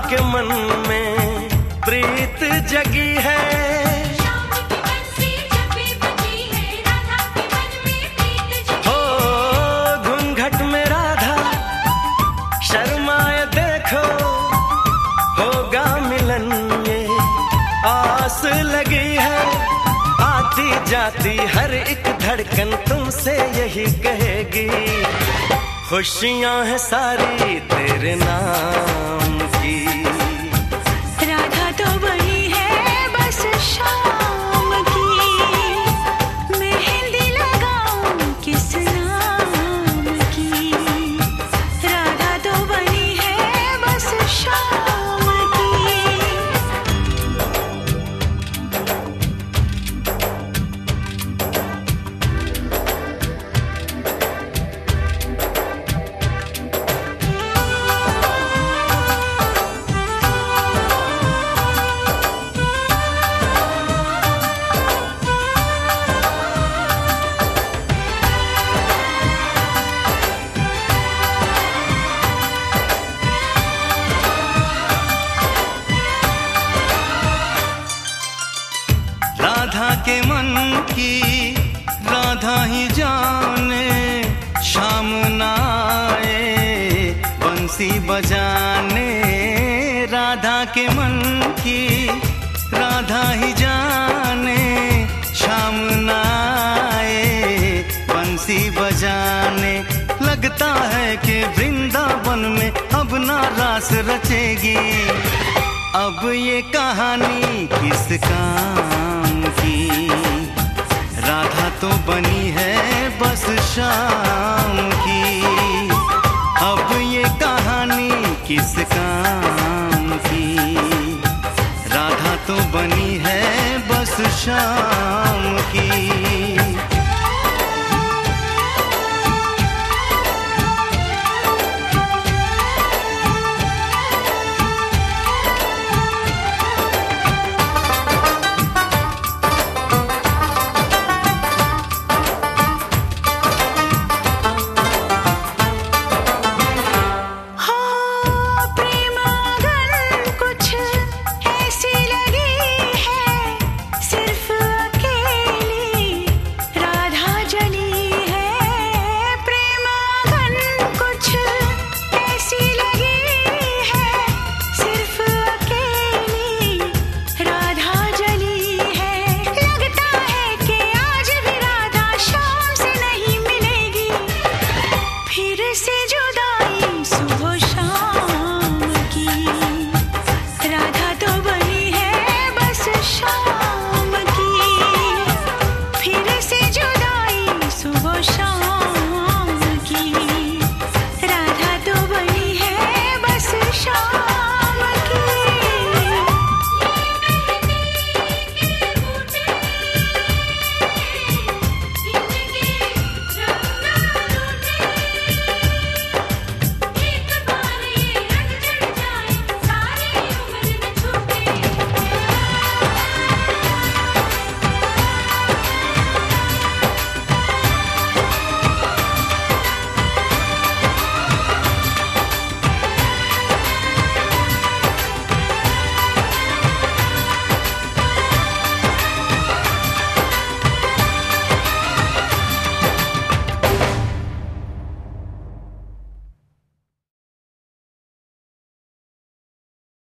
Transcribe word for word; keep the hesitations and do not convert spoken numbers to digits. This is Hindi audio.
के मन में प्रीत जगी है। शाम की बंसी जब भी बजी है, राधा के मन में प्रीत जगी हो घूंघट में राधा शर्माए देखो, होगा मिलन ये आस लगी है। आती जाती हर एक धड़कन तुमसे यही कहेगी, खुशियां हैं सारी तेरे नाम की। राधा तो बनी है बस शाम की, मेहंदी लगाऊं किस नाम की। राधा तो बनी है बस शाम की। राधा के मन की राधा ही जाने, शाम ना आए बंसी बजाने। राधा के मन की राधा ही जाने, शाम ना आए बंसी बजाने। लगता है कि वृंदावन में अब ना रास रचेगी, अब ये कहानी किस काम की। राधा तो बनी है बस शाम की, अब ये कहानी किस काम की। राधा तो बनी है बस शाम की।